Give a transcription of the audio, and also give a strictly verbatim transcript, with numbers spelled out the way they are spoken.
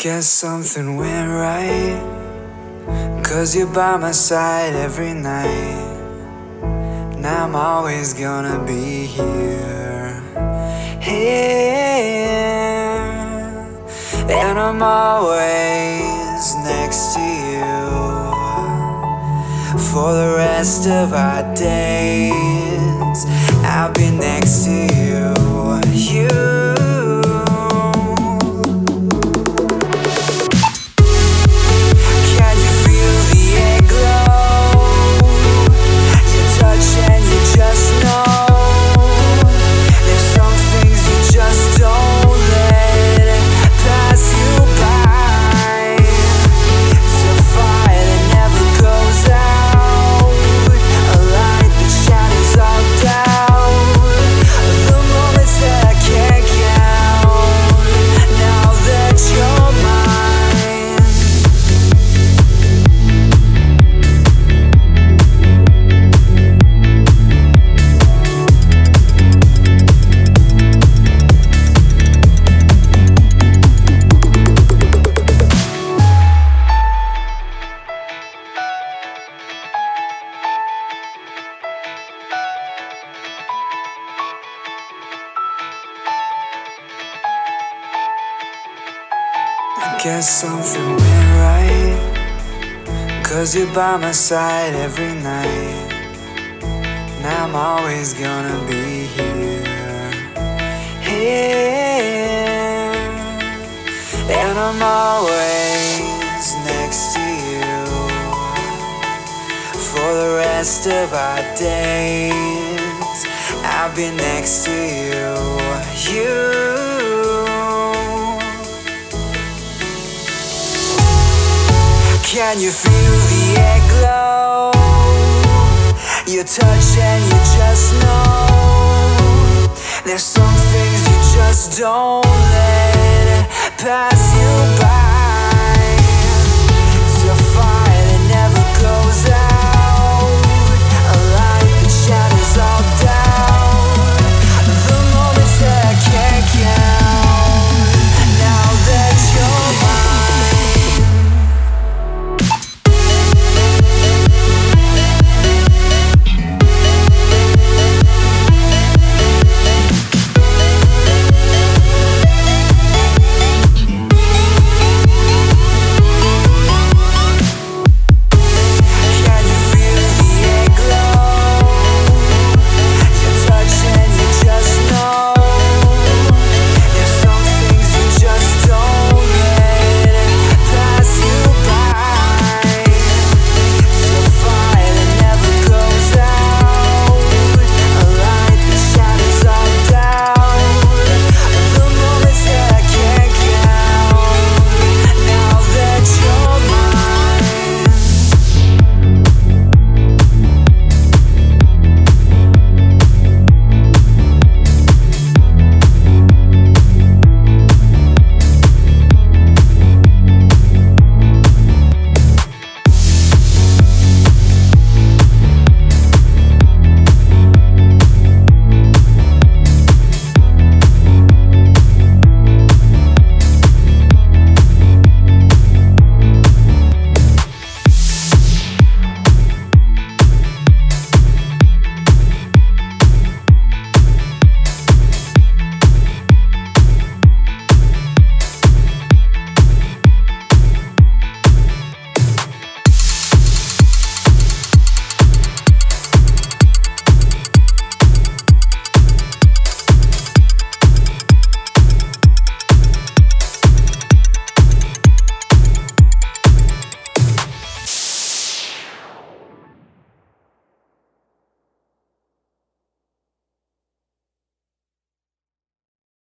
Guess something went right, 'cause you're by my side every night. Now I'm always gonna be here, here. And I'm always next to you for the rest of our days. I'll be next to you, you. Guess something went right, 'cause you're by my side every night. Now I'm always gonna be here, here. And I'm always next to you for the rest of our days. I'll be next to you, you. Can you feel the air glow? You touch and you just know. There's some things you just don't let pass you by.